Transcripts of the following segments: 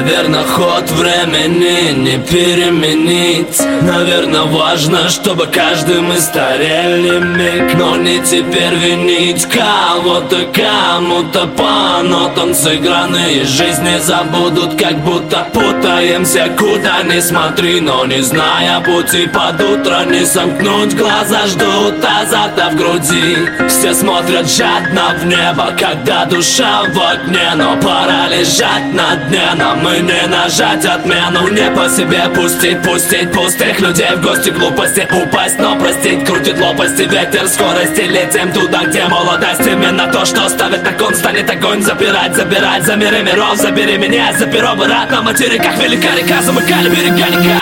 Наверное, ход времени не переменить. Наверное, важно, чтобы каждый мы старели миг. Но не теперь винить кого-то, кому-то по нотам сыгранные жизни забудут, как будто путаемся, куда ни смотри. Но не зная пути под утро, не сомкнуть глаза, ждут азарта в груди. Все смотрят жадно в небо, когда душа в огне. Но пора лежать на дне, нам и не нажать отмену. Не по себе пустить пустых людей в гости, глупости упасть, но простить. Крутит лопасти ветер скорости, летим туда, где молодость. Именно то, что ставит на кон, станет огонь забирать за миры миров. Забери меня за перо, бы рад на материках. Велика река, замыкали берега никак.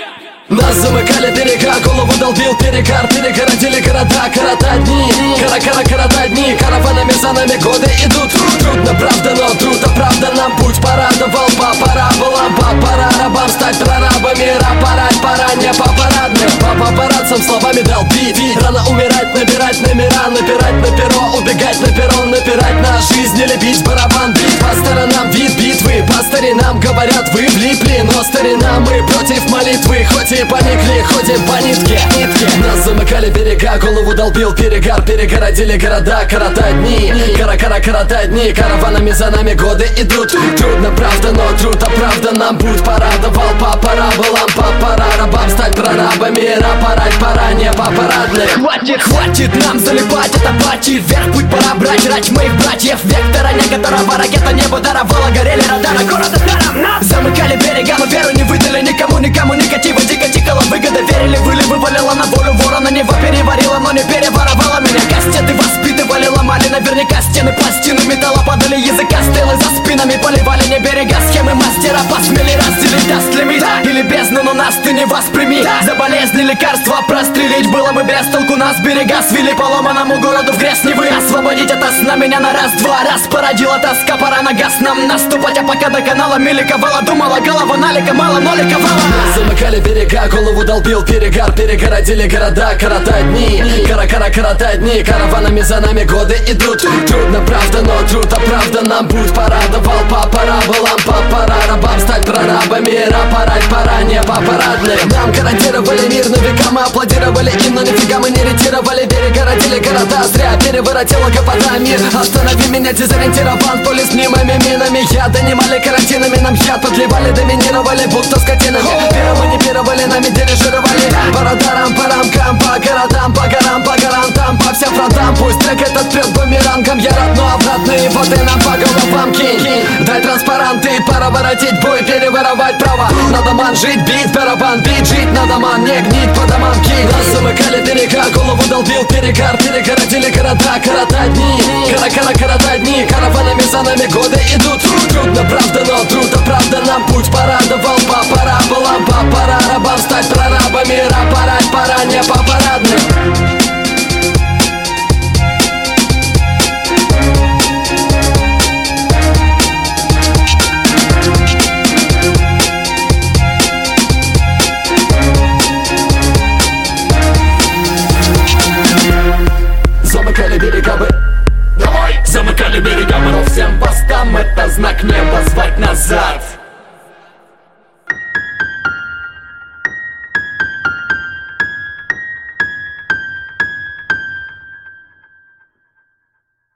Нас замыкали берега, голову долбил перегар. Перегородили города, коротать дни. Коротать дни, караванами за нами годы идут. Трудно, правда, но трудно, правда, нам путь порадовал. По параболам, по парабам стать прорабами. Рапорать пора не по парадным, по папарацам словами долбить. Рано умирать, набирать номера, напирать на перо, убегать на перрон, напирать на жизнь, не любить барабан бить. По сторонам вид битвы, по старинам говорят вы влипли. Но старина мы против молитвы, хоть и поникли, ходим по нитке. Нас замыкали берега, голову долбил перегар. Перегородили города, коротать дни. Коротать дни, караванами за нами годы идут. Трудно, правда, но труд, а правда нам путь порадовал. По параболам, по парабам стать прорабами. Рапорать пора не по парадным. Хватит нам залипать, это пати. Вверх путь пора брать, рач моих братьев. Вектора, не которого ракета небо даровала. Горели радары города даром. Замыкали берега, но веру не выдали никому, негатива. Дико тикала выгода, верили, вывалила на волю ворона. Небо переварила, но не переворовала меня. Кастеты воспитывали, ломали наверняка стены, пластины металла падали, языка стрелы за спинами поливали не берега. Схемы мастера посмели разделить, даст лимит или бездну, но нас ты не восприми. За болезни лекарства прострелить было бы без толку. Нас берега свели поломанному городу в грязь Невы. Освободить это сна меня на раз-два раз породила тоска, пора на газ нам наступать. А пока до канала меликовала, думала голова налика, мало но ликовала. Замыкали берега, голову долбил перегар. Перегородили города, коротать дни. Коротать дни, караванами за нами годы идут. Трудно, правда, но труд, а правда нам путь порадовал. По параболам, по парабам стать прорабами. Рапорать пора не по парадным. Нам гарантировали мир на века, мы аплодировали им, но нифига мы не ретировали. Перегородили города, зря переворотила капота мир. Останови меня, дезориентирован, поле с мнимыми минами. Я донимали карантинами, нам яд подливали, доминировали, будто скотинами. Пироманипировали, нами дирижировали. По радарам, по рамкам, по городам, по горам, по гарантам, по всем фронтам. Пусть трек этот прет бумерангом, я рад, но обратные воды нам по головам кинь. Дай транспаранты, пора воротить бой, переворовать право. Надо ман жить, бит, барабан, бит, жить надо ман, не гнить по домам кинь. Нас замыкали берега, голову долбил перегар. Перегородили города, коротать дни. Коротать дни, караванами за нами годы идут. Трудно, правда, но труд, а правда нам путь порадовал. По параболам, по парабам стать прорабами. Рапорать пора не по парадным.